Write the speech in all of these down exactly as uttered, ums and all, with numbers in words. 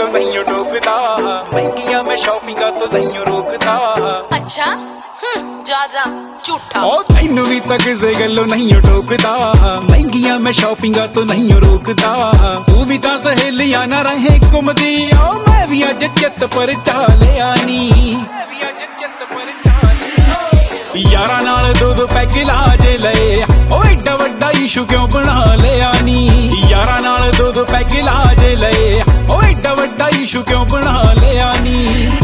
गल्लों नहीं टोकदा, महंगियां मैं शॉपिंगा तो नहीं रोकदा। अच्छा जा जा झूठा। ओ तैनू भी तो किसे गल्लों नहीं टोकदा, महंगियां मैं शॉपिंगा तो नहीं रोकदा। तू भी तां सहेलियां ना रहे घुमदी, ओ मैं भी अज चित पर चालिया नी, मैं भी अज चित पर चालिया। यारां नाल दो दो पैग लाज लए, ओ एडा वड्डा इशू क्यों बना लिया नी। यारां नाल दो दो पैग लाज लए, ओ एडा वड्डा इशू क्यों बना लिया नी।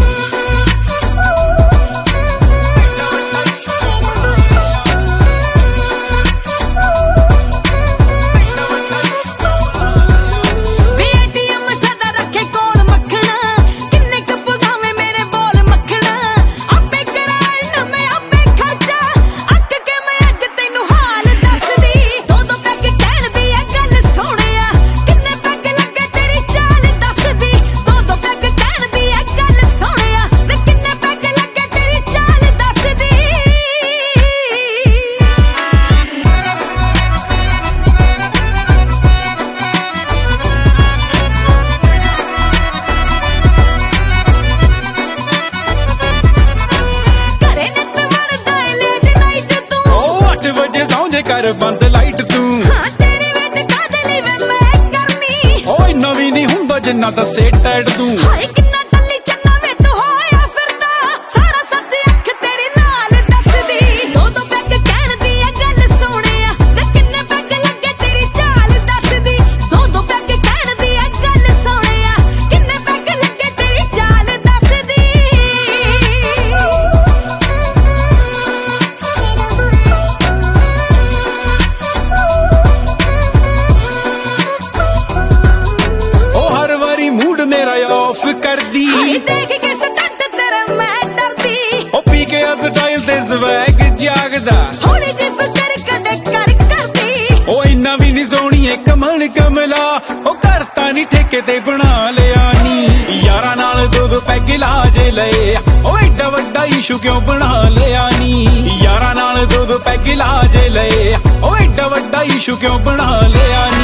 कर बंद लाइट तू, हाँ तेरे वेट कादली वे मैं करनी। ओए नवी नहीं हुंदा जिन्ना दसे टैड तू। हाय किन्ना टल्ली चन्ना वे तू होया फिरदा, सारा सच अख तेरी लाल दसदी। दो दो पैग कहण दी ए गल सोहणिया, वे किन्ने पैग लगे तेरी चाल दसदी। दो दो पैग कहण दी ए गल सोहणिया, किन्ने पैग लगे तेरी चाल दसदी। मेरा ऑफ कर दी, देख के स्टंट तेरे मैं डरदी। ओ पी के अब स्टाइल ते स्वैग जागदा, थोड़ी जी फिकर कदे कर करदी। ओ इन्ना भी नहीं सोहणीए कमल कमला, ओ करता नहीं ठेके ते बना लिया नी। यारां नाल दो दो पैग लाज लए, ओ एडा वड्डा इशू क्यों बना लिया नी। यारां नाल दो दो पैग लाज लए, ओ एडा वड्डा इशू क्यों बना लिया नी।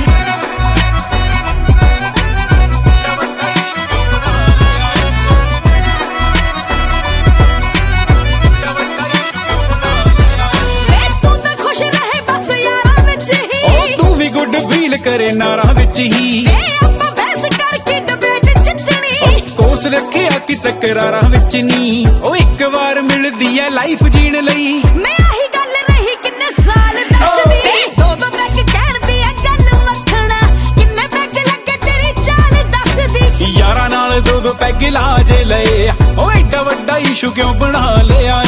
फील करे नारा विच ही, आपां बहस करके डिबेट जितनी। कोस रखिया कि तकरारां विच नी, ओ एक बार मिलदी है लाइफ जीण लई। मैं आही गल रही किन्ने साल दसदी। दो दो पैग कहण दी है गल मखणा, किन्ने पैग लगे तेरी चाल दसदी। यारां नाल दो दो पैग लाज लए, ओ एडा वड्डा इशू क्यों बना लिया।